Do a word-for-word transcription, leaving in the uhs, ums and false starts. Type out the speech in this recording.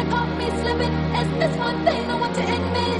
caught me slipping. Is this one thing I want to admit?